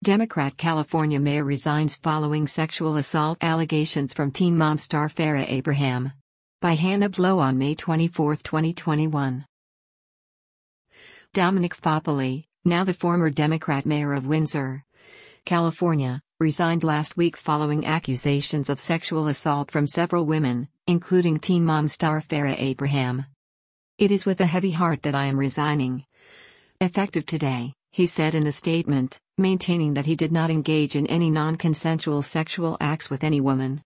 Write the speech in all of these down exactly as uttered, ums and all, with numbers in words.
Democrat California mayor resigns following sexual assault allegations from Teen Mom star Farrah Abraham. By Hannah Blow on May twenty-fourth, twenty twenty-one. Dominic Foppoli, now the former Democrat mayor of Windsor, California, resigned last week following accusations of sexual assault from several women, including Teen Mom star Farrah Abraham. "It is with a heavy heart that I am resigning, effective today," he said in a statement, maintaining that he did not engage in any non-consensual sexual acts with any woman.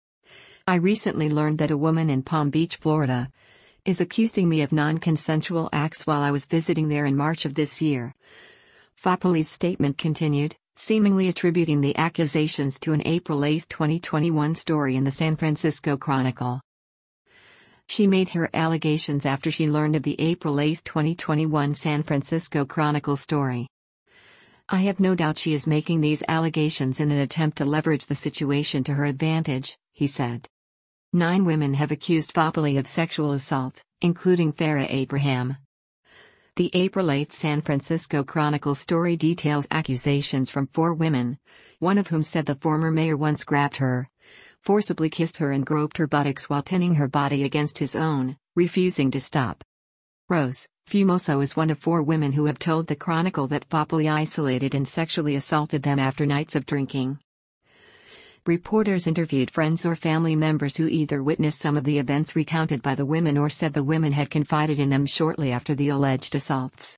"I recently learned that a woman in Palm Beach, Florida, is accusing me of non-consensual acts while I was visiting there in March of this year." Foppoli's statement continued, seemingly attributing the accusations to an April eighth, twenty twenty-one story in the San Francisco Chronicle. She made her allegations after she learned of the April eighth, twenty twenty-one San Francisco Chronicle story. "I have no doubt she is making these allegations in an attempt to leverage the situation to her advantage," he said. Nine women have accused Foppoli of sexual assault, including Farrah Abraham. The April eighth San Francisco Chronicle story details accusations from four women, one of whom said the former mayor once grabbed her, forcibly kissed her and groped her buttocks while pinning her body against his own, refusing to stop. Rose Fumoso is one of four women who have told the Chronicle that Foppoli isolated and sexually assaulted them after nights of drinking. Reporters interviewed friends or family members who either witnessed some of the events recounted by the women or said the women had confided in them shortly after the alleged assaults.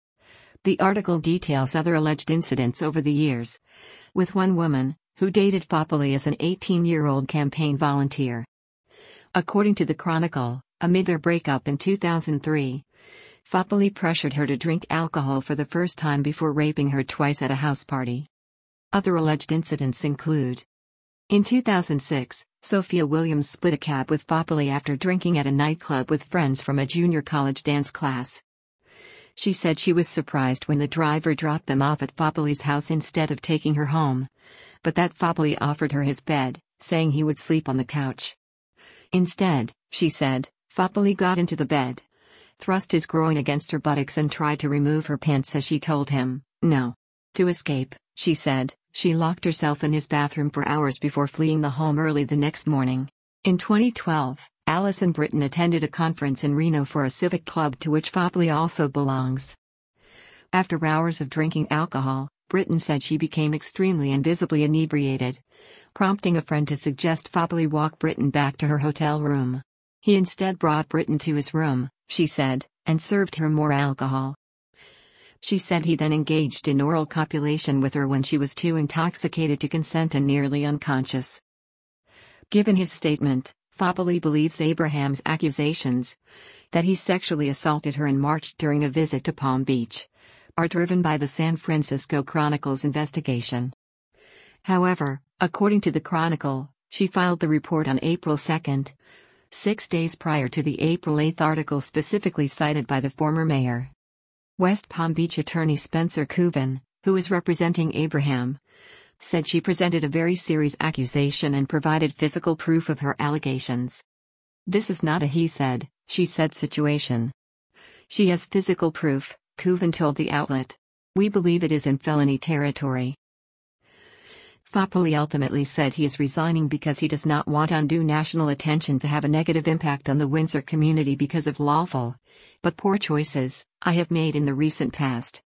The article details other alleged incidents over the years, with one woman, who dated Foppoli as an eighteen-year-old campaign volunteer. According to the Chronicle, amid their breakup in two thousand three, Foppoli pressured her to drink alcohol for the first time before raping her twice at a house party. Other alleged incidents include: in two thousand six, Sophia Williams split a cab with Foppoli after drinking at a nightclub with friends from a junior college dance class. She said she was surprised when the driver dropped them off at Foppoli's house instead of taking her home, but that Foppoli offered her his bed, saying he would sleep on the couch. Instead, she said, Foppoli got into the bed, thrust his groin against her buttocks and tried to remove her pants as she told him, no. To escape, she said, she locked herself in his bathroom for hours before fleeing the home early the next morning. In twenty twelve, Alison Britton attended a conference in Reno for a civic club to which Foppoli also belongs. After hours of drinking alcohol, Britton said she became extremely and visibly inebriated, prompting a friend to suggest Foppoli walk Britton back to her hotel room. He instead brought Britton to his room, she said, and served her more alcohol. She said he then engaged in oral copulation with her when she was too intoxicated to consent and nearly unconscious. Given his statement, Foppoli believes Abraham's accusations that he sexually assaulted her in March during a visit to Palm Beach are driven by the San Francisco Chronicle's investigation. However, according to the Chronicle, she filed the report on April second, six days prior to the April eighth article specifically cited by the former mayor. West Palm Beach attorney Spencer Kuvan, who is representing Abraham, said she presented a very serious accusation and provided physical proof of her allegations. This is not a he said, she said situation. She has physical proof, Kuvan told the outlet. We believe it is in felony territory. Foppoli ultimately said he is resigning because he does not want undue national attention to have a negative impact on the Windsor community because of lawful, but poor choices, I have made in the recent past.